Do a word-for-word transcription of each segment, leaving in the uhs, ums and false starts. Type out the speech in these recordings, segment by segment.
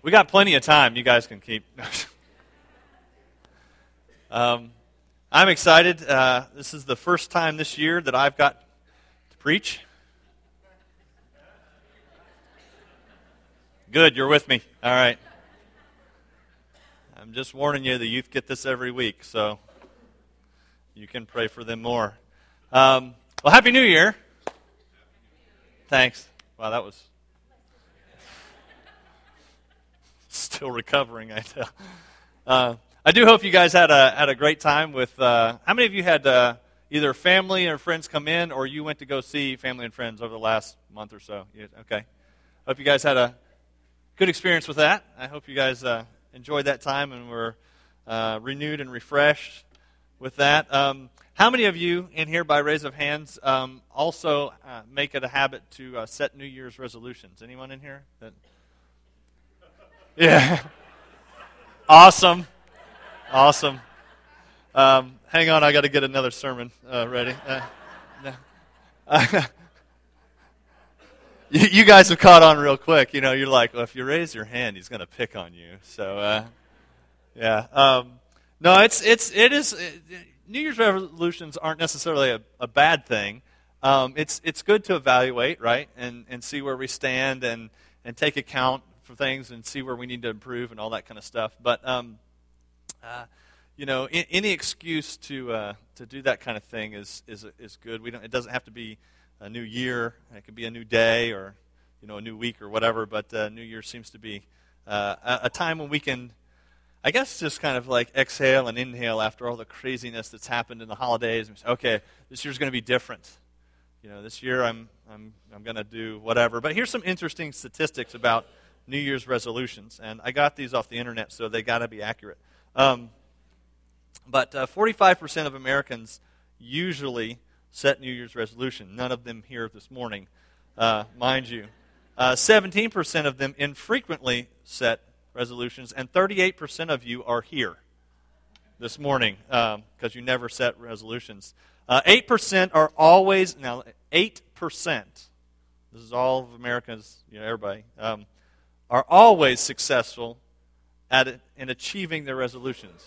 We got plenty of time. You guys can keep. um, I'm excited. Uh, this is the first time this year that I've got to preach. Good, you're with me. All right. I'm just warning you, the youth get this every week, so you can pray for them more. Um, well, Happy New Year. Thanks. Wow, that was still recovering, I tell. Uh, I do hope you guys had a had a great time with. Uh, how many of you had uh, either family or friends come in, or you went to go see family and friends over the last month or so? You, okay. Hope you guys had a good experience with that. I hope you guys uh, enjoyed that time and were uh, renewed and refreshed with that. Um, how many of you in here, by raise of hands, um, also uh, make it a habit to uh, set New Year's resolutions? Anyone in here? That... Yeah. Awesome. Awesome. Um, hang on, I got to get another sermon uh, ready. Uh, no. uh, you, you guys have caught on real quick. You know, you're like, well, if you raise your hand, he's going to pick on you. So, uh, yeah. Um, no, it's it's it is. It, New Year's resolutions aren't necessarily a, a bad thing. Um, it's it's good to evaluate, right, and and see where we stand and and take account for things and see where we need to improve and all that kind of stuff. But um, uh, you know, in, any excuse to uh, to do that kind of thing is is is good. We don't. It doesn't have to be a new year. It could be a new day or you know a new week or whatever. But uh, New Year seems to be uh, a, a time when we can, I guess, just kind of like exhale and inhale after all the craziness that's happened in the holidays. And say, okay, this year's going to be different. You know, this year I'm I'm I'm going to do whatever. But here's some interesting statistics about New Year's resolutions, and I got these off the internet, so they got to be accurate. Um, but uh, forty-five percent of Americans usually set New Year's resolution. None of them here this morning, uh, mind you. Uh, seventeen percent of them infrequently set resolutions, and thirty-eight percent of you are here this morning because um, you never set resolutions. Uh, eight percent are always, now eight percent, this is all of Americans, you know, everybody, um, are always successful at it, in achieving their resolutions,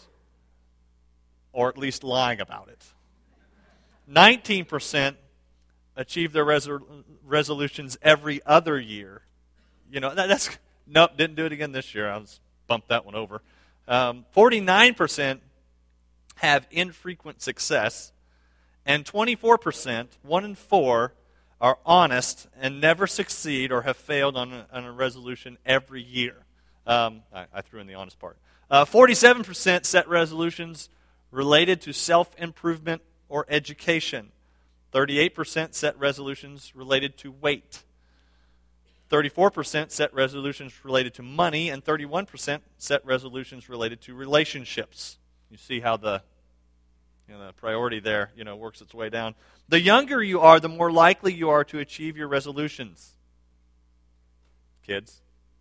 or at least lying about it. nineteen percent achieve their resol- resolutions every other year. You know, that, that's... Nope, didn't do it again this year. I was bumped that one over. Um, forty-nine percent have infrequent success, and twenty-four percent, one in four, are honest and never succeed or have failed on a, on a resolution every year. Um, I, I threw in the honest part. Uh, forty-seven percent set resolutions related to self-improvement or education. thirty-eight percent set resolutions related to weight. thirty-four percent set resolutions related to money, and thirty-one percent set resolutions related to relationships. You see how the, you know, the priority there, you know, works its way down. The younger you are, the more likely you are to achieve your resolutions. Kids.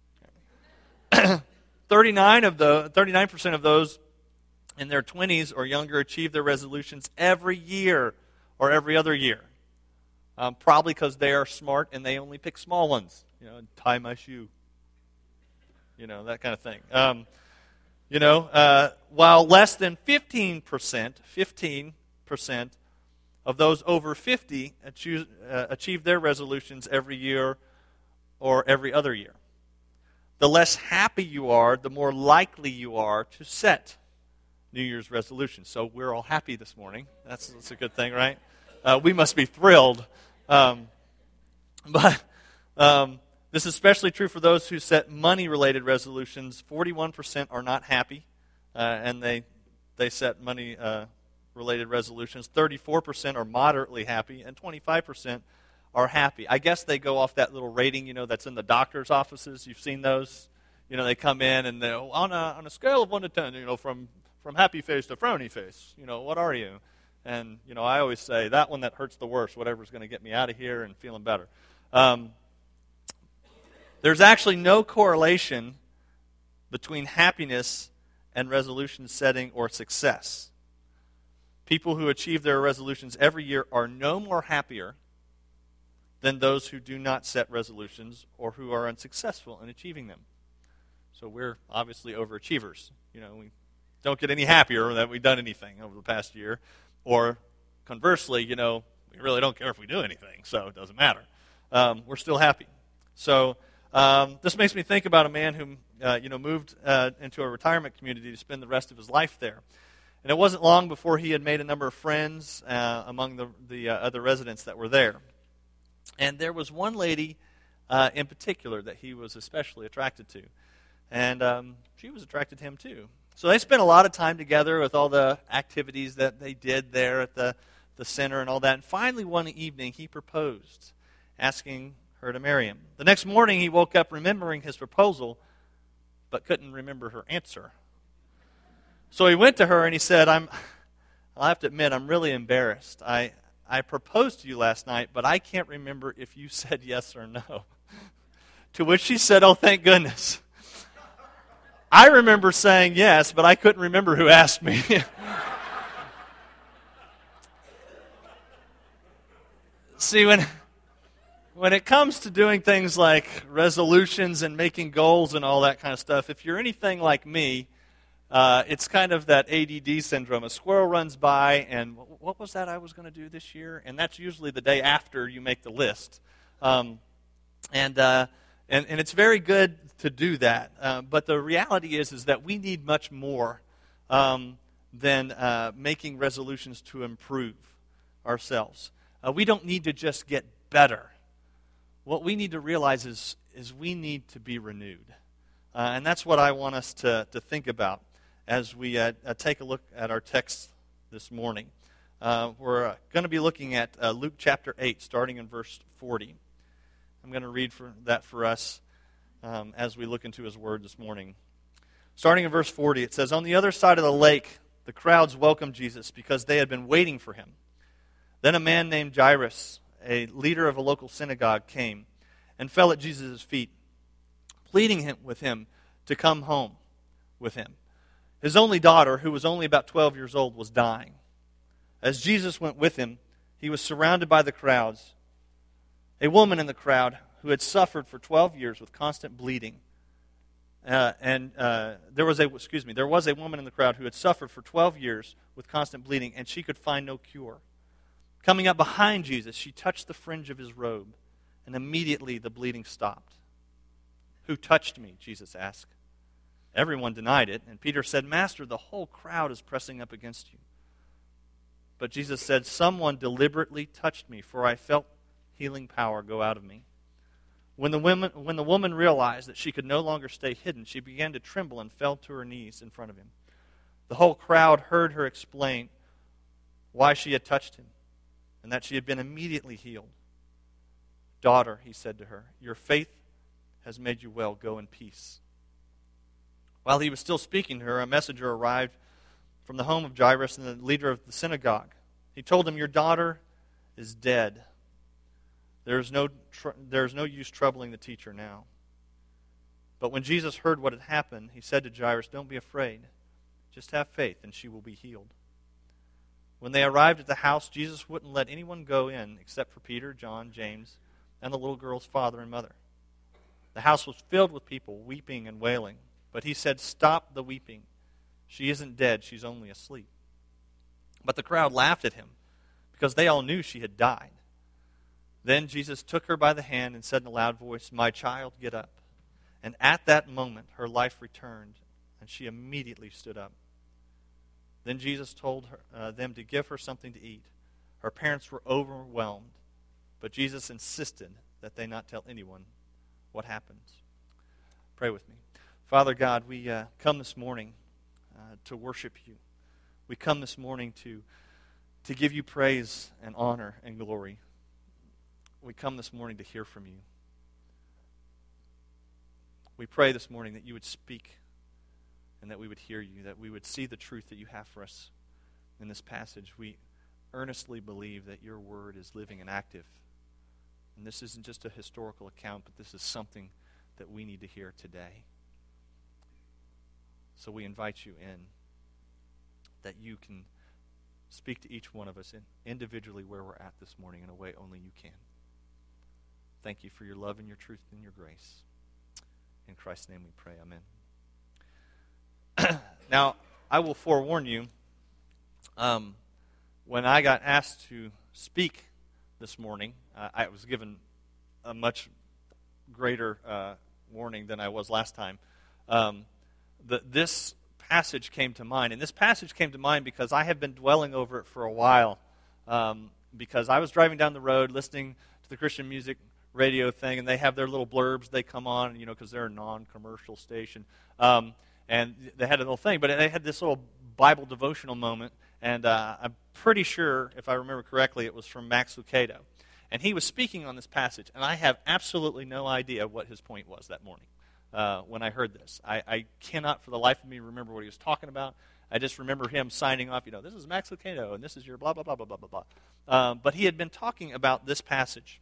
thirty-nine of the thirty-nine percent of those in their twenties or younger achieve their resolutions every year or every other year. Um, probably because they are smart and they only pick small ones. You know, tie my shoe. You know, that kind of thing. Um, you know, uh, while less than fifteen percent, fifteen percent of those over fifty achieve, uh, achieve their resolutions every year or every other year. The less happy you are, the more likely you are to set New Year's resolutions. So we're all happy this morning. That's, that's a good thing, right? Uh, we must be thrilled. Um, but um, this is especially true for those who set money-related resolutions. forty-one percent are not happy, uh, and they they set money-related uh, resolutions. thirty-four percent are moderately happy, and twenty-five percent are happy. I guess they go off that little rating, you know, that's in the doctor's offices. You've seen those. You know, they come in and they're on a on a scale of one to ten, you know, from from happy face to frowny face. You know, what are you? And, you know, I always say, that one that hurts the worst, whatever's going to get me out of here and feeling better. Um, there's actually no correlation between happiness and resolution setting or success. People who achieve their resolutions every year are no more happier than those who do not set resolutions or who are unsuccessful in achieving them. So we're obviously overachievers. You know, we don't get any happier that we've done anything over the past year. Or conversely, you know, we really don't care if we do anything, so it doesn't matter. Um, we're still happy. So um, this makes me think about a man who, uh, you know, moved uh, into a retirement community to spend the rest of his life there. And it wasn't long before he had made a number of friends uh, among the, the uh, other residents that were there. And there was one lady uh, in particular that he was especially attracted to. And um, she was attracted to him too. So they spent a lot of time together with all the activities that they did there at the, the center and all that. And finally one evening he proposed, asking her to marry him. The next morning he woke up remembering his proposal, but couldn't remember her answer. So he went to her and he said, I'm, I'll have to admit, I'm really embarrassed. I, I proposed to you last night, but I can't remember if you said yes or no. To which she said, oh, thank goodness. I remember saying yes, but I couldn't remember who asked me. See, when, when it comes to doing things like resolutions and making goals and all that kind of stuff, if you're anything like me, uh, it's kind of that A D D syndrome. A squirrel runs by, and what was that I was going to do this year? And that's usually the day after you make the list. Um, and, uh, and and it's very good to do that. Uh, but the reality is, is that we need much more um, than uh, making resolutions to improve ourselves. Uh, we don't need to just get better. What we need to realize is, is we need to be renewed. Uh, and that's what I want us to, to think about as we uh, uh, take a look at our text this morning. Uh, we're uh, going to be looking at uh, Luke chapter eight, starting in verse forty. I'm going to read for that for us um, as we look into his word this morning. Starting in verse forty, it says, on the other side of the lake, the crowds welcomed Jesus because they had been waiting for him. Then a man named Jairus, a leader of a local synagogue, came and fell at Jesus' feet, pleading him with him to come home with him. His only daughter, who was only about twelve years old, was dying. As Jesus went with him, he was surrounded by the crowds. A woman in the crowd who had suffered for twelve years with constant bleeding, uh, and uh, there was a excuse me, there was a woman in the crowd who had suffered for twelve years with constant bleeding, and she could find no cure. Coming up behind Jesus, she touched the fringe of his robe, and immediately the bleeding stopped. Who touched me? Jesus asked. Everyone denied it, and Peter said, Master, the whole crowd is pressing up against you. But Jesus said, someone deliberately touched me, for I felt healing power go out of me. When the woman, when the woman realized that she could no longer stay hidden, she began to tremble and fell to her knees in front of him. The whole crowd heard her explain why she had touched him, and that she had been immediately healed. Daughter, he said to her, your faith has made you well. Go in peace. While he was still speaking to her, a messenger arrived from the home of Jairus and the leader of the synagogue. He told him, your daughter is dead. There is no tr- there is no use troubling the teacher now. But when Jesus heard what had happened, he said to Jairus, don't be afraid. Just have faith, and she will be healed. When they arrived at the house, Jesus wouldn't let anyone go in except for Peter, John, James, and the little girl's father and mother. The house was filled with people weeping and wailing. But he said, stop the weeping. She isn't dead, she's only asleep. But the crowd laughed at him because they all knew she had died. Then Jesus took her by the hand and said in a loud voice, my child, get up. And at that moment her life returned, and she immediately stood up. Then Jesus told her, uh, them to give her something to eat. Her parents were overwhelmed, but Jesus insisted that they not tell anyone what happened. Pray with me. Father God, we uh, come this morning uh, to worship you. We come this morning to, to give you praise and honor and glory. We come this morning to hear from you. We pray this morning that you would speak and that we would hear you, that we would see the truth that you have for us in this passage. We earnestly believe that your word is living and active. And this isn't just a historical account, but this is something that we need to hear today. So we invite you in, that you can speak to each one of us in, individually where we're at this morning in a way only you can. Thank you for your love and your truth and your grace. In Christ's name we pray, amen. Now, I will forewarn you, um, when I got asked to speak this morning, uh, I was given a much greater uh, warning than I was last time. Um, the, this passage came to mind, and this passage came to mind because I have been dwelling over it for a while, um, because I was driving down the road listening to the Christian music radio thing, and they have their little blurbs they come on, you know, because they're a non-commercial station, um, and they had a little thing, but they had this little Bible devotional moment, and uh, I'm pretty sure, if I remember correctly, it was from Max Lucado. And he was speaking on this passage, and I have absolutely no idea what his point was that morning uh, when I heard this. I, I cannot for the life of me remember what he was talking about. I just remember him signing off, you know, this is Max Lucado, and this is your blah, blah, blah, blah, blah, blah, blah. Um, but he had been talking about this passage.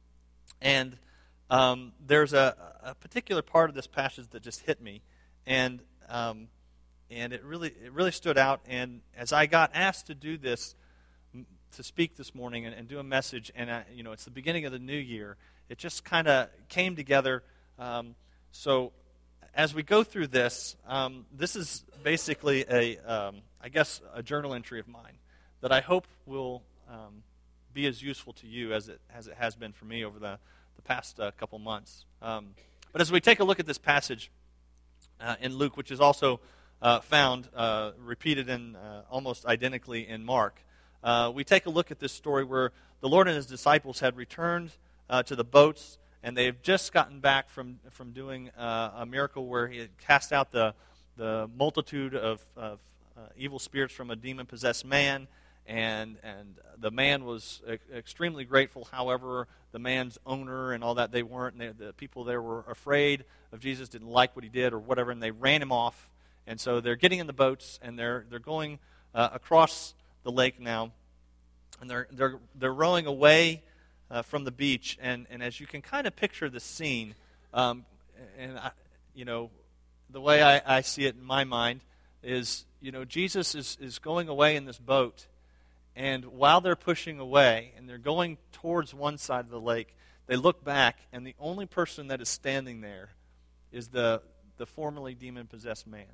And um, there's a, a particular part of this passage that just hit me, and um, and it really it really stood out. And as I got asked to do this, to speak this morning and, and do a message, and I, you know, it's the beginning of the new year, it just kind of came together. Um, so as we go through this, um, this is basically a, um, I guess, a journal entry of mine that I hope will um, be as useful to you as it as it has been for me over the, the past uh, couple months. Um, but as we take a look at this passage uh, in Luke, which is also uh, found, uh, repeated in uh, almost identically in Mark, uh, we take a look at this story where the Lord and His disciples had returned uh, to the boats, and they've just gotten back from from doing uh, a miracle where He had cast out the the multitude of, of uh, evil spirits from a demon-possessed man. And and the man was e- extremely grateful. However, the man's owner and all that, they weren't. And they, the people there were afraid of Jesus, didn't like what he did or whatever, and they ran him off. And so they're getting in the boats, and they're they're going uh, across the lake now, and they're they're they're rowing away uh, from the beach. And, and as you can kind of picture the scene, um, and I, you know, the way I, I see it in my mind is, you know, Jesus is is going away in this boat. And while they're pushing away and they're going towards one side of the lake, they look back, and the only person that is standing there is the, the formerly demon-possessed man.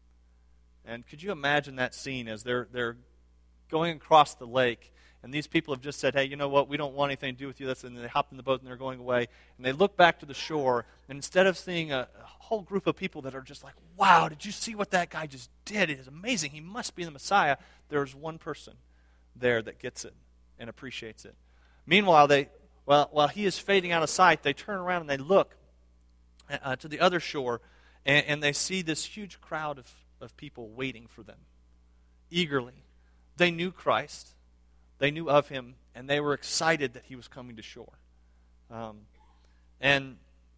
And could you imagine that scene as they're they're going across the lake, and these people have just said, hey, you know what, we don't want anything to do with you. And they hop in the boat and they're going away. And they look back to the shore, and instead of seeing a, a whole group of people that are just like, wow, did you see what that guy just did? It is amazing. He must be the Messiah. There's one person there that gets it and appreciates it. Meanwhile, they while while he is fading out of sight, they turn around and they look uh, to the other shore, and, and they see this huge crowd of, of people waiting for them, eagerly. They knew Christ, they knew of him, and they were excited that he was coming to shore. Um, and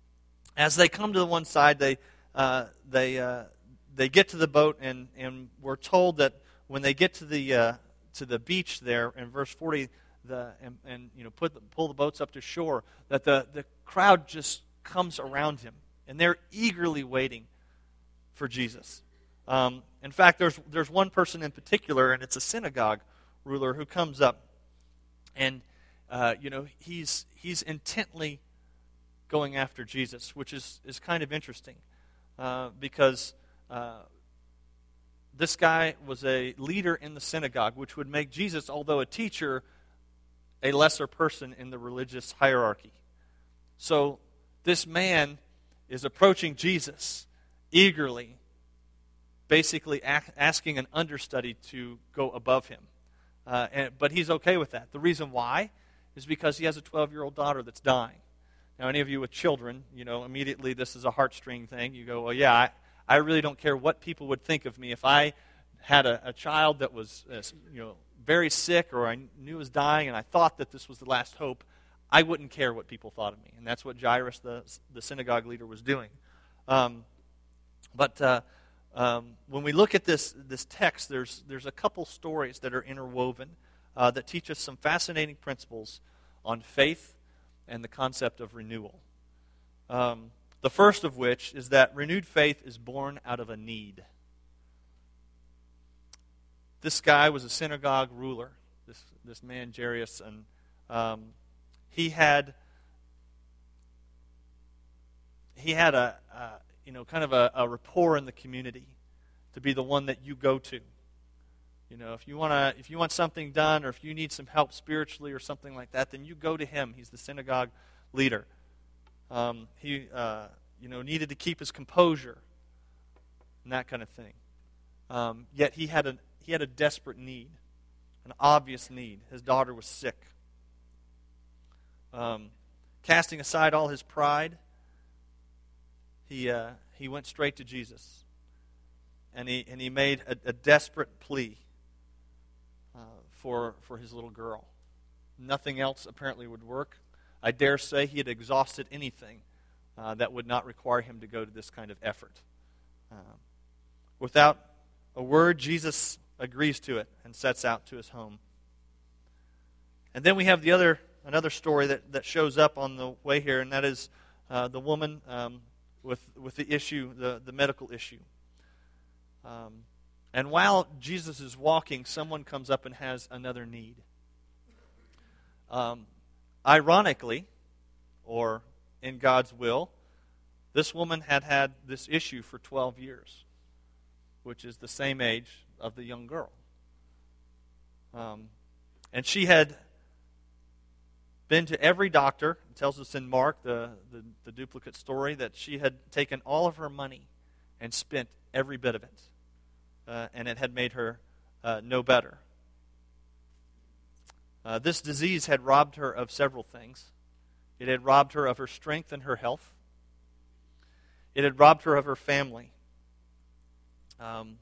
as they come to the one side, they uh, they uh, they get to the boat, and and we're told that when they get to the uh, to the beach there in verse forty, the and, and you know put the, pull the boats up to shore, that the, the crowd just comes around him, and they're eagerly waiting for Jesus. Um, in fact, there's there's one person in particular, and it's a synagogue ruler who comes up, and uh, you know he's he's intently going after Jesus, which is is kind of interesting uh, because. Uh, This guy was a leader in the synagogue, which would make Jesus, although a teacher, a lesser person in the religious hierarchy. So this man is approaching Jesus eagerly, basically a- asking an understudy to go above him. Uh, and, but he's okay with that. The reason why is because he has a twelve-year-old daughter that's dying. Now, any of you with children, you know, immediately this is a heartstring thing. You go, well, yeah, I... I really don't care what people would think of me. If I had a, a child that was uh, you know, very sick, or I knew was dying and I thought that this was the last hope, I wouldn't care what people thought of me. And that's what Jairus, the, the synagogue leader, was doing. Um, but uh, um, when we look at this, this text, there's, there's a couple stories that are interwoven uh, that teach us some fascinating principles on faith and the concept of renewal. Um The first of which is that renewed faith is born out of a need. This guy was a synagogue ruler, this this man Jairus, and um, he had he had a, a you know kind of a, a rapport in the community. to be the one that you go to. You know, if you want to, if you want something done, or if you need some help spiritually or something like that, then you go to him. He's the synagogue leader. Um, he, uh, you know, needed to keep his composure and that kind of thing. Um, yet he had a he had a desperate need, an obvious need. His daughter was sick. Um, casting aside all his pride, he uh, he went straight to Jesus, and he and he made a, a desperate plea. Uh, for for his little girl. Nothing else apparently would work. I dare say he had exhausted anything uh, that would not require him to go to this kind of effort. Um, without a word, Jesus agrees to it and sets out to his home. And then we have the other another story that, that shows up on the way here, and that is uh, the woman um, with with the issue, the, the medical issue. Um, And while Jesus is walking, someone comes up and has another need. Um, ironically, or in God's will, this woman had had this issue for twelve years, which is the same age of the young girl. Um, and she had been to every doctor. It tells us in Mark, the, the, the duplicate story, that she had taken all of her money and spent every bit of it. Uh, and it had made her uh, no better. Uh, this disease had robbed her of several things. It had robbed her of her strength and her health. It had robbed her of her family. Um,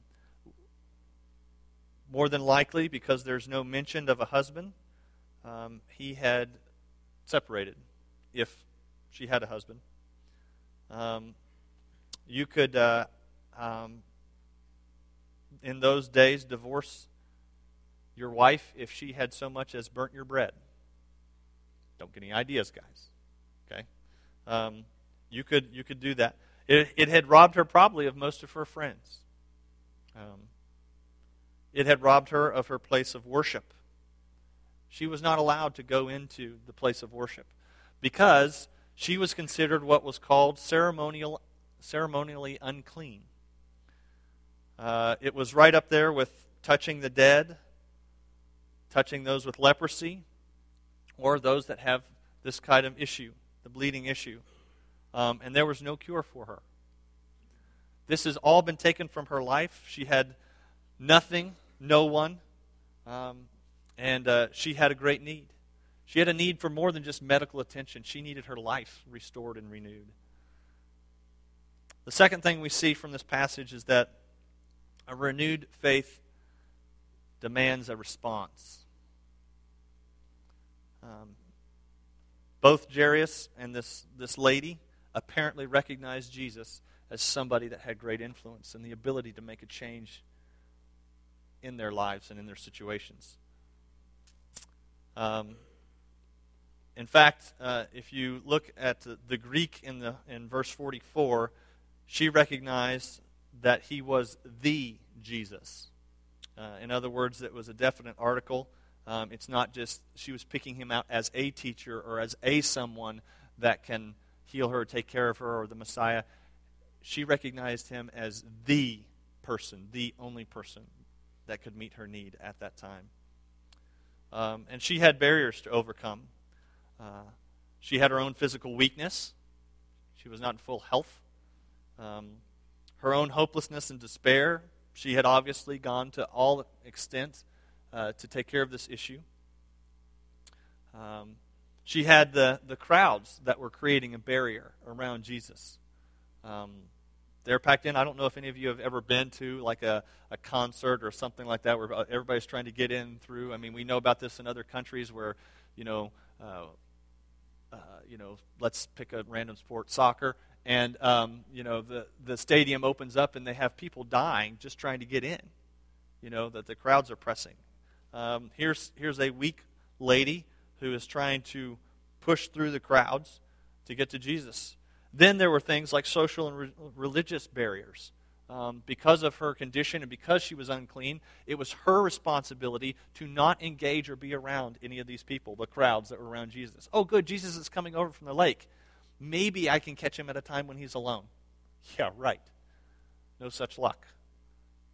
more than likely, because there's no mention of a husband, um, he had separated, if she had a husband. Um, you could... Uh, um, in those days, divorce your wife if she had so much as burnt your bread. Don't get any ideas, guys. Okay, um, you could you could do that. It, it had robbed her probably of most of her friends. Um, it had robbed her of her place of worship. She was not allowed to go into the place of worship because she was considered what was called ceremonial, ceremonially unclean. Uh, it was right up there with touching the dead, touching those with leprosy, or those that have this kind of issue, the bleeding issue. Um, and there was no cure for her. This has all been taken from her life. She had nothing, no one, um, and uh, she had a great need. She had a need for more than just medical attention. She needed her life restored and renewed. The second thing we see from this passage is that a renewed faith demands a response. Um, both Jairus and this, this lady apparently recognized Jesus as somebody that had great influence and the ability to make a change in their lives and in their situations. Um, in fact, uh, if you look at the, the Greek in the in verse forty-four, she recognized that he was the Jesus. Uh, in other words, it was a definite article. Um, it's not just she was picking him out as a teacher or as a someone that can heal her, take care of her, or the Messiah. She recognized him as the person, the only person that could meet her need at that time. Um, and she had barriers to overcome. Uh, she had her own physical weakness. She was not in full health. Um, her own hopelessness and despair. She had obviously gone to all extent uh, to take care of this issue. Um, she had the, the crowds that were creating a barrier around Jesus. Um, they're packed in. I don't know if any of you have ever been to like a, a concert or something like that where everybody's trying to get in through. I mean, we know about this in other countries where, you know, uh, uh, you know, let's pick a random sport, soccer. And, um, you know, the, the stadium opens up and they have people dying just trying to get in, you know, that the crowds are pressing. Um, here's, here's a weak lady who is trying to push through the crowds to get to Jesus. Then there were things like social and re- religious barriers. Um, because of her condition and because she was unclean, it was her responsibility to not engage or be around any of these people, the crowds that were around Jesus. Oh, good, Jesus is coming over from the lake. Maybe I can catch him at a time when he's alone. Yeah, right. No such luck.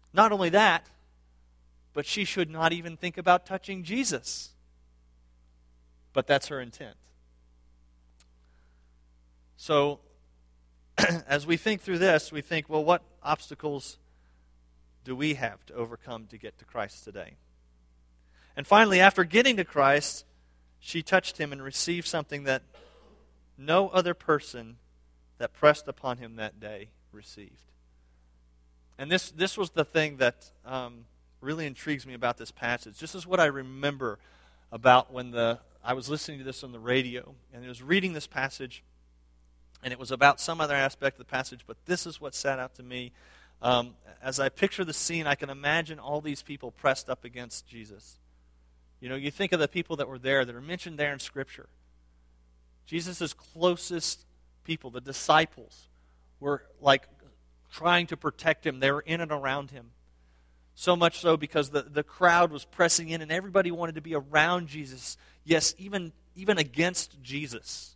Not only that, but she should not even think about touching Jesus. But that's her intent. So, as we think through this, we think, well, what obstacles do we have to overcome to get to Christ today? And finally, after getting to Christ, she touched him and received something that no other person that pressed upon him that day received. And this, this was the thing that um, really intrigues me about this passage. This is what I remember about when the I was listening to this on the radio, and I was reading this passage, and it was about some other aspect of the passage, but this is what sat out to me. Um, as I picture the scene, I can imagine all these people pressed up against Jesus. You know, you think of the people that were there, that are mentioned there in Scripture. Jesus' closest people, the disciples, were like trying to protect him. They were in and around him. So much so because the, the crowd was pressing in and everybody wanted to be around Jesus. Yes, even, even against Jesus.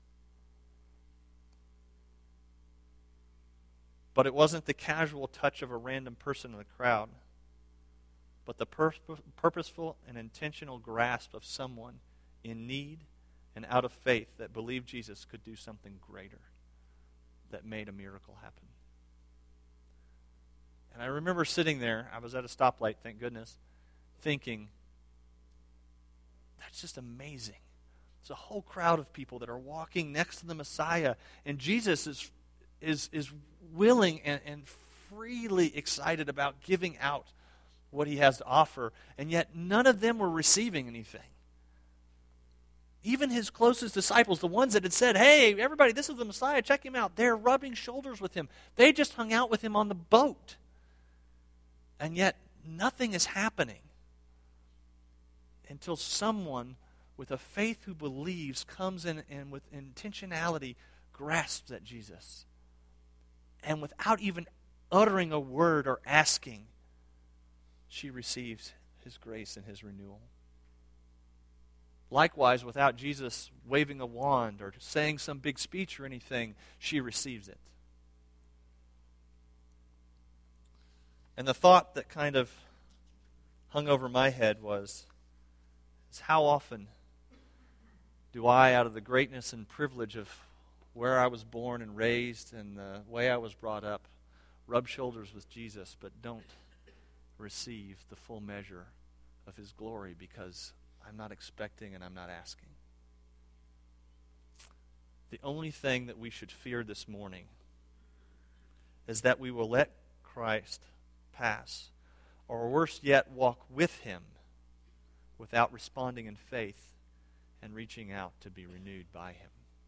But it wasn't the casual touch of a random person in the crowd, but the pur- purposeful and intentional grasp of someone in need and out of faith that believed Jesus could do something greater that made a miracle happen. And I remember sitting there, I was at a stoplight, thank goodness, thinking, that's just amazing. It's a whole crowd of people that are walking next to the Messiah, and Jesus is is is willing and, and freely excited about giving out what he has to offer, and yet none of them were receiving anything. Even his closest disciples, the ones that had said, hey, everybody, this is the Messiah, check him out, they're rubbing shoulders with him. They just hung out with him on the boat. And yet nothing is happening until someone with a faith who believes comes in and with intentionality grasps at Jesus. And without even uttering a word or asking, she receives his grace and his renewal. Likewise, without Jesus waving a wand or saying some big speech or anything, she receives it. And the thought that kind of hung over my head was, is how often do I, out of the greatness and privilege of where I was born and raised and the way I was brought up, rub shoulders with Jesus, but don't receive the full measure of his glory because I'm not expecting and I'm not asking. The only thing that we should fear this morning is that we will let Christ pass, or worse yet, walk with him without responding in faith and reaching out to be renewed by him.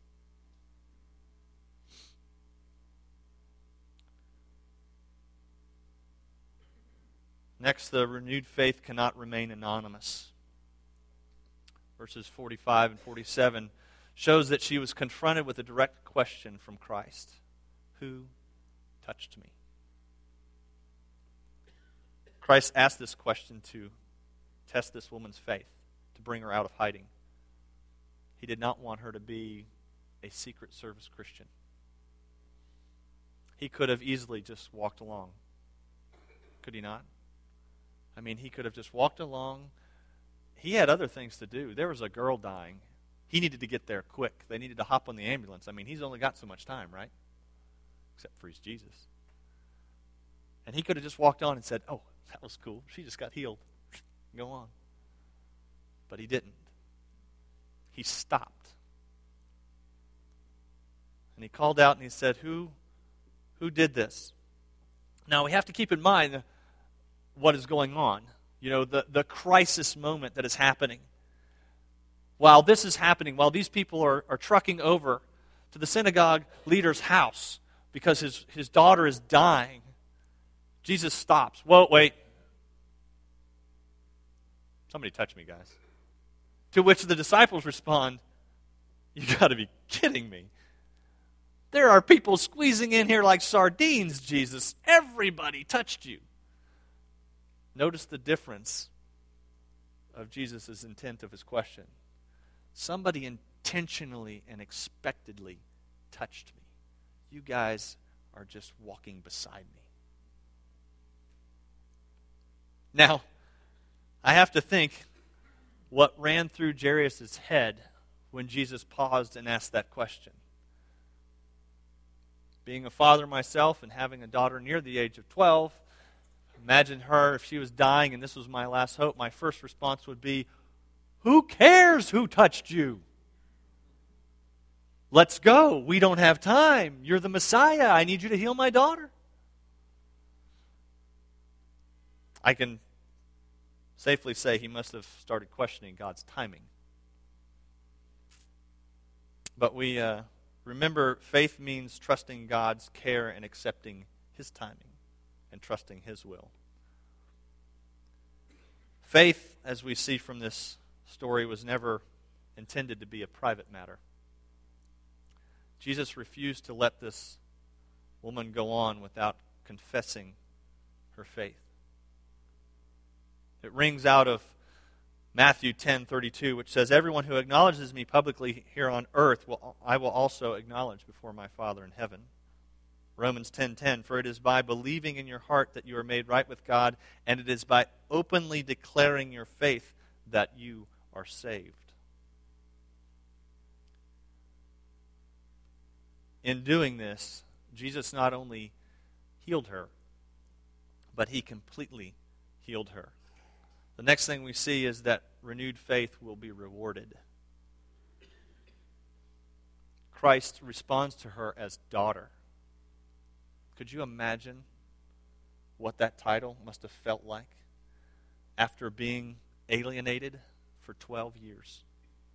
Next, the renewed faith cannot remain anonymous. Verses forty-five and forty-seven shows that she was confronted with a direct question from Christ. Who touched me? Christ asked this question to test this woman's faith, to bring her out of hiding. He did not want her to be a Secret Service Christian. He could have easily just walked along. Could he not? I mean, he could have just walked along. He had other things to do. There was a girl dying. He needed to get there quick. They needed to hop on the ambulance. I mean, he's only got so much time, right? Except for he's Jesus. And he could have just walked on and said, oh, that was cool. She just got healed. Go on. But he didn't. He stopped. And he called out and he said, Who, who did this? Now, we have to keep in mind what is going on. You know, the, the crisis moment that is happening. While this is happening, while these people are, are trucking over to the synagogue leader's house because his, his daughter is dying, Jesus stops. Whoa, wait. Somebody touch me, guys. To which the disciples respond, you got to be kidding me. There are people squeezing in here like sardines, Jesus. Everybody touched you. Notice the difference of Jesus' intent of his question. Somebody intentionally and expectedly touched me. You guys are just walking beside me. Now, I have to think what ran through Jairus' head when Jesus paused and asked that question. Being a father myself and having a daughter near the age of twelve, imagine her if she was dying and this was my last hope, my first response would be, who cares who touched you? Let's go. We don't have time. You're the Messiah. I need you to heal my daughter. I can safely say he must have started questioning God's timing. But we uh, remember faith means trusting God's care and accepting His timing and trusting His will. Faith, as we see from this story, was never intended to be a private matter. Jesus refused to let this woman go on without confessing her faith. It rings out of Matthew ten thirty-two, which says, everyone who acknowledges me publicly here on earth, will, I will also acknowledge before my Father in heaven. Romans ten ten, for it is by believing in your heart that you are made right with God, and it is by openly declaring your faith that you are saved. In doing this, Jesus not only healed her, but He completely healed her. The next thing we see is that renewed faith will be rewarded. Christ responds to her as daughter. Could you imagine what that title must have felt like after being alienated for twelve years?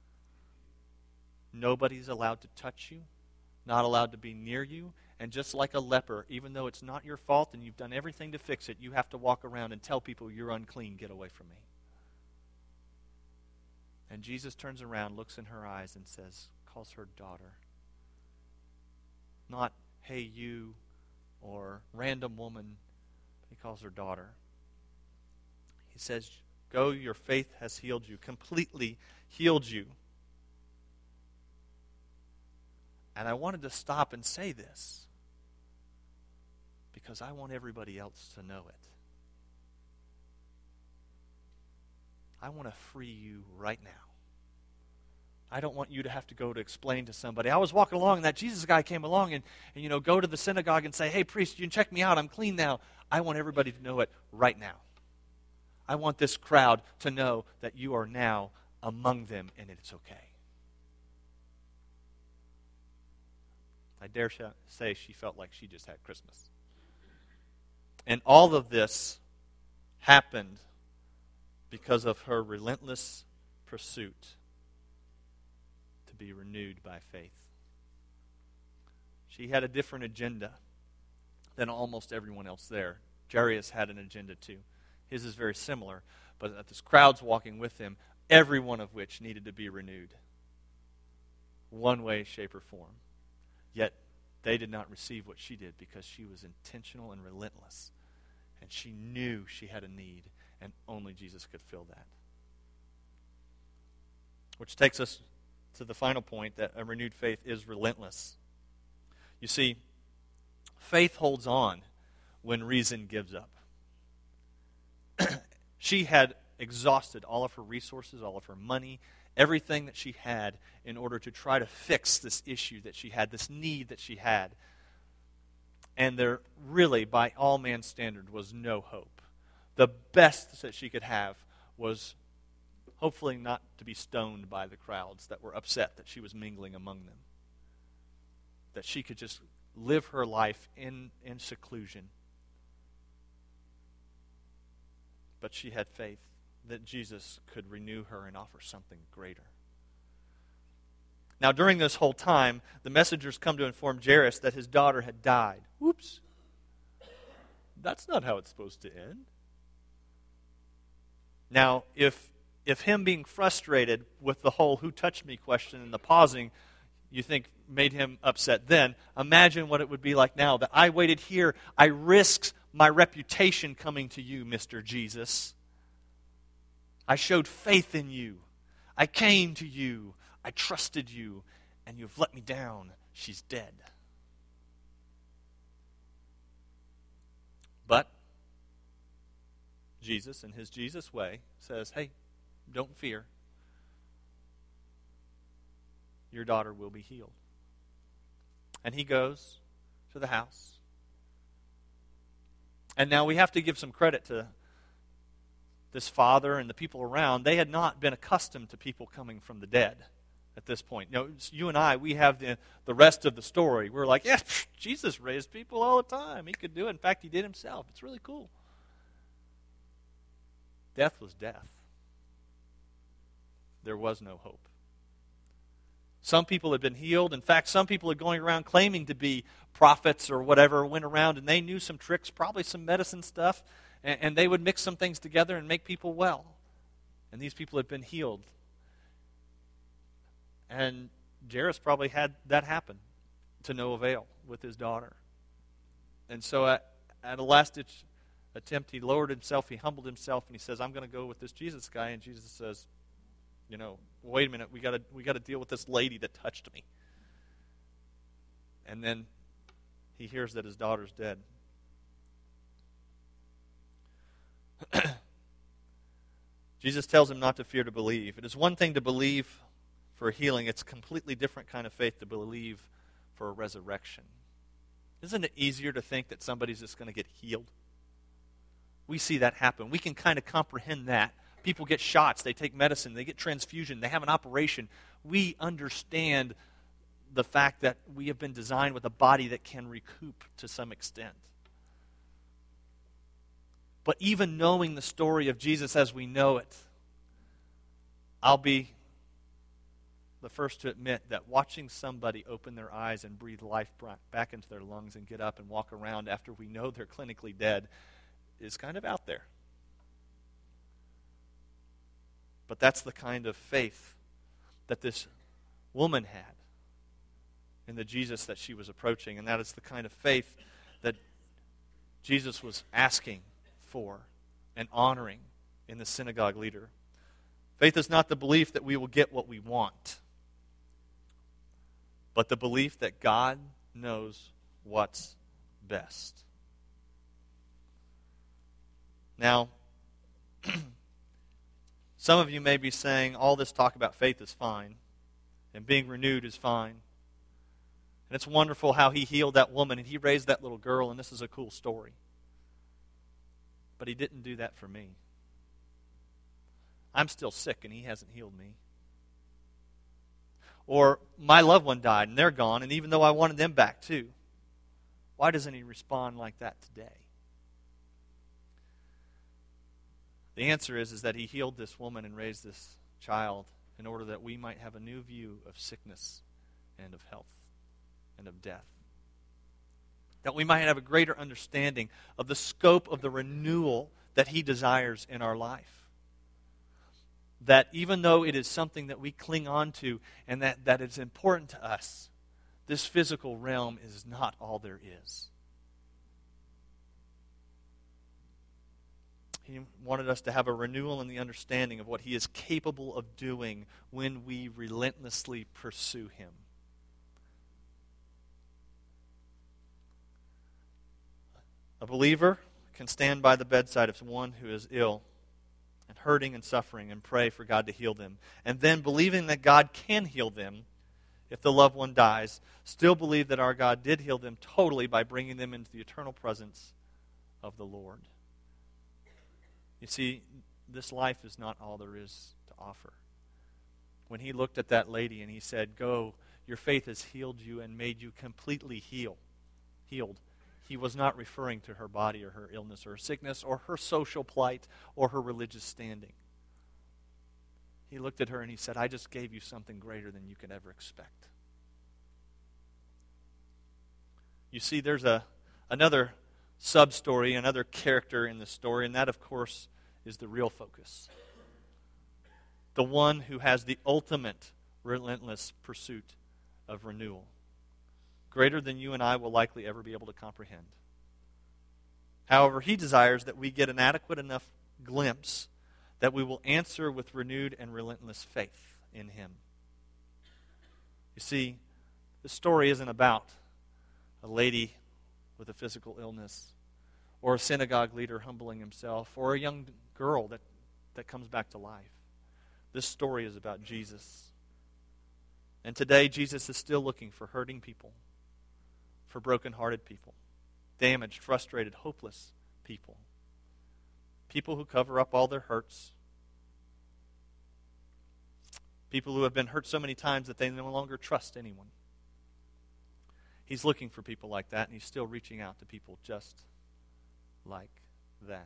Nobody's allowed to touch you, not allowed to be near you, and just like a leper, even though it's not your fault and you've done everything to fix it, you have to walk around and tell people you're unclean, get away from me. And Jesus turns around, looks in her eyes, and says, calls her daughter. Not, hey, you, or random woman. He calls her daughter. He says, go, your faith has healed you, completely healed you. And I wanted to stop and say this because I want everybody else to know it. I want to free you right now. I don't want you to have to go to explain to somebody. I was walking along and that Jesus guy came along and, and you know, go to the synagogue and say, hey, priest, you can check me out. I'm clean now. I want everybody to know it right now. I want this crowd to know that you are now among them and it's okay. I dare say she felt like she just had Christmas. And all of this happened because of her relentless pursuit to be renewed by faith. She had a different agenda than almost everyone else there. Jairus had an agenda too. His is very similar, but this crowd's walking with him, every one of which needed to be renewed. One way, shape, or form. Yet they did not receive what she did because she was intentional and relentless. And she knew she had a need, and only Jesus could fill that. Which takes us to the final point, that a renewed faith is relentless. You see, faith holds on when reason gives up. She had exhausted all of her resources, all of her money, everything that she had in order to try to fix this issue that she had, this need that she had. And there really, by all man's standard, was no hope. The best that she could have was hopefully not to be stoned by the crowds that were upset that she was mingling among them. That she could just live her life in, in seclusion. But she had faith that Jesus could renew her and offer something greater. Now, during this whole time, the messengers come to inform Jairus that his daughter had died. Whoops. That's not how it's supposed to end. Now, if if him being frustrated with the whole who touched me question and the pausing, you think made him upset then, imagine what it would be like now that I waited here, I risked my reputation coming to you, Mister Jesus. I showed faith in you. I came to you. I trusted you. And you've let me down. She's dead. But Jesus, in his Jesus way, says, hey, don't fear. Your daughter will be healed. And he goes to the house. And now we have to give some credit to this father and the people around. They had not been accustomed to people coming from the dead at this point. You know, you and I, we have the, the rest of the story. We're like, yeah, pff, Jesus raised people all the time. He could do it. In fact, he did himself. It's really cool. Death was death. There was no hope. Some people had been healed. In fact, some people are going around claiming to be prophets or whatever, went around and they knew some tricks, probably some medicine stuff, and, and they would mix some things together and make people well. And these people had been healed. And Jairus probably had that happen to no avail with his daughter. And so at, at a last-ditch attempt, he lowered himself, he humbled himself, and he says, I'm going to go with this Jesus guy. And Jesus says, you know, wait a minute, we got to we got to deal with this lady that touched me. And then he hears that his daughter's dead. Jesus tells him not to fear, to believe. It is one thing to believe for healing. It's a completely different kind of faith to believe for a resurrection. Isn't it easier to think that somebody's just going to get healed? We see that happen. We can kind of comprehend that. People get shots, they take medicine, they get transfusion, they have an operation. We understand the fact that we have been designed with a body that can recoup to some extent. But even knowing the story of Jesus as we know it, I'll be the first to admit that watching somebody open their eyes and breathe life back into their lungs and get up and walk around after we know they're clinically dead is kind of out there. But that's the kind of faith that this woman had in the Jesus that she was approaching. And that is the kind of faith that Jesus was asking for and honoring in the synagogue leader. Faith is not the belief that we will get what we want, but the belief that God knows what's best. Now, some of you may be saying, all this talk about faith is fine, and being renewed is fine. And it's wonderful how he healed that woman, and he raised that little girl, and this is a cool story. But he didn't do that for me. I'm still sick, and he hasn't healed me. Or my loved one died, and they're gone, and even though I wanted them back too, why doesn't he respond like that today? The answer is, is that he healed this woman and raised this child in order that we might have a new view of sickness and of health and of death. That we might have a greater understanding of the scope of the renewal that he desires in our life. That even though it is something that we cling on to and that, that is important to us, this physical realm is not all there is. He wanted us to have a renewal in the understanding of what he is capable of doing when we relentlessly pursue him. A believer can stand by the bedside of one who is ill and hurting and suffering and pray for God to heal them. And then believing that God can heal them if the loved one dies, still believe that our God did heal them totally by bringing them into the eternal presence of the Lord. You see, this life is not all there is to offer. When he looked at that lady and he said, "Go, your faith has healed you and made you completely heal, healed," he was not referring to her body or her illness or her sickness or her social plight or her religious standing. He looked at her and he said, "I just gave you something greater than you could ever expect." You see, there's a another sub-story, another character in the story, and that, of course, is the real focus. The one who has the ultimate relentless pursuit of renewal, greater than you and I will likely ever be able to comprehend. However, he desires that we get an adequate enough glimpse that we will answer with renewed and relentless faith in him. You see, the story isn't about a lady with a physical illness, or a synagogue leader humbling himself, or a young girl that, that comes back to life. This story is about Jesus. And today, Jesus is still looking for hurting people, for brokenhearted people, damaged, frustrated, hopeless people, people who cover up all their hurts, people who have been hurt so many times that they no longer trust anyone. He's looking for people like that, and he's still reaching out to people just like that.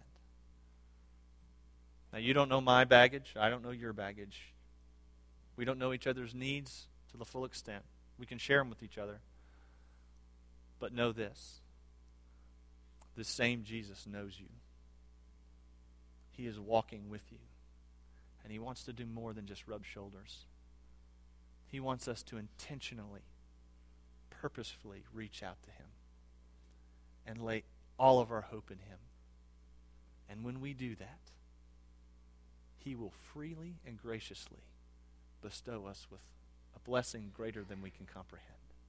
Now, you don't know my baggage. I don't know your baggage. We don't know each other's needs to the full extent. We can share them with each other. But know this. The same Jesus knows you. He is walking with you. And he wants to do more than just rub shoulders. He wants us to intentionally, purposefully reach out to him and lay all of our hope in him. And when we do that, he will freely and graciously bestow us with a blessing greater than we can comprehend.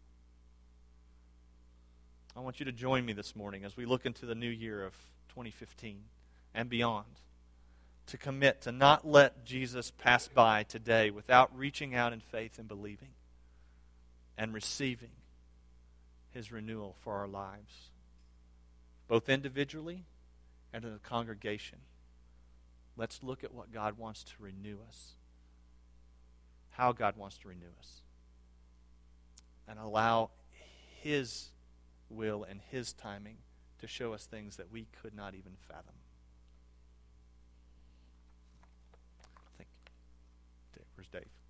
I want you to join me this morning as we look into the new year of twenty fifteen and beyond, to commit to not let Jesus pass by today without reaching out in faith and believing and receiving his renewal for our lives, both individually and in a congregation. Let's look at what God wants to renew us, how God wants to renew us, and allow his will and his timing to show us things that we could not even fathom. I think, Dave, where's Dave?